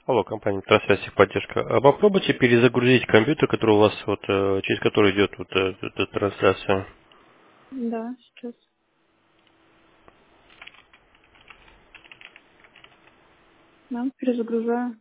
Алло, компания Трансвязь техподдержка. Попробуйте перезагрузить компьютер, который у вас через который идет эта трансляция. Да, сейчас. Да, перезагружаю.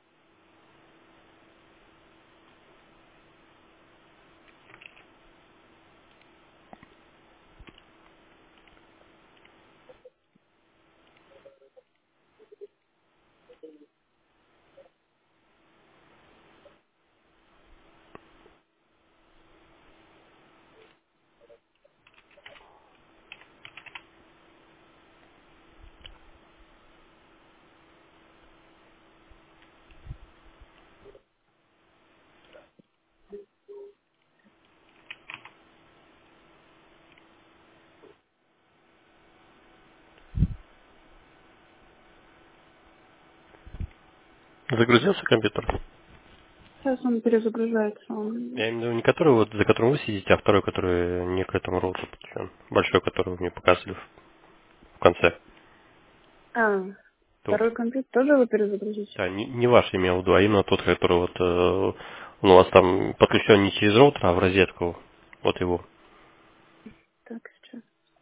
Загрузился компьютер? Сейчас он перезагружается. Я имею в виду не который, вот, за которым вы сидите, а второй, который не к этому роуту подключен. Большой, который вы мне показывали в конце. А, Тот. второй компьютер тоже его перезагрузить? Да, не ваш имел в виду, а именно тот, который вот он у вас там подключен не через роутер, а в розетку. Вот его. Так, сейчас.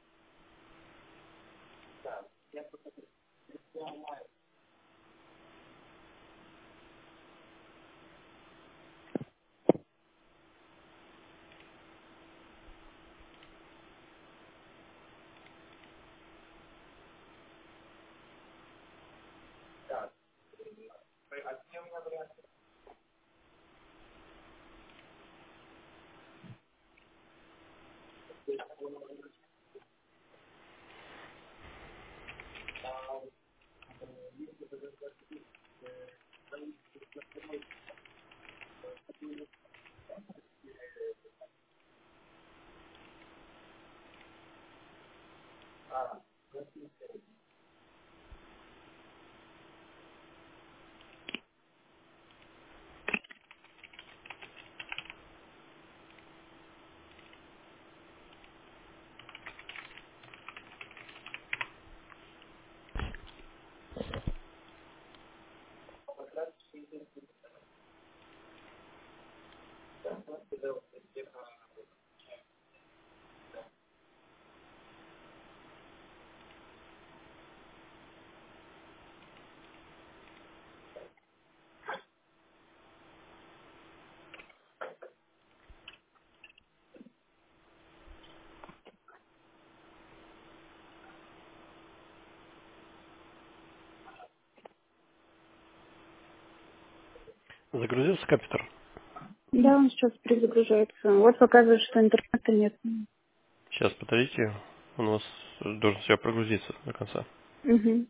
Загрузился компьютер? Да, он сейчас перезагружается. Вот показывает, что интернета нет. Сейчас, подождите. Он у вас должен все прогрузиться до конца. Угу.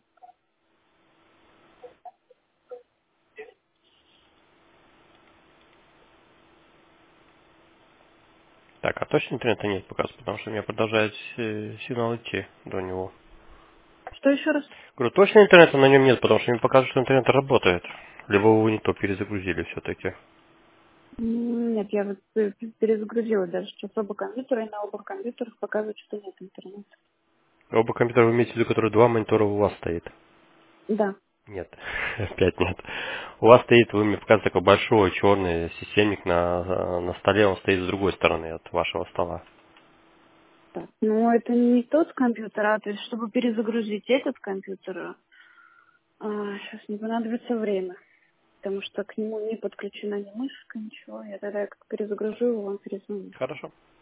Так, а точно интернета нет пока, потому что у меня продолжает сигнал идти до него. Что еще раз? Говорю, точно интернета на нем нет, потому что мне показывает, что интернет работает. Либо вы не то перезагрузили все-таки. Нет, я вот перезагрузила даже сейчас оба компьютера, и на оба компьютерах показывает, что нет интернета. Оба компьютера вы имеете в виду, которые два монитора у вас стоит? Да. Нет, опять нет. У вас стоит, вы мне показываете, такой большой черный системник на столе, он стоит с другой стороны от вашего стола. Так. Ну, это не тот компьютер, то есть, чтобы перезагрузить этот компьютер, сейчас не понадобится время, потому что к нему не подключена ни мышка, ничего. Я тогда как перезагружу его, вам перезвоню. Хорошо.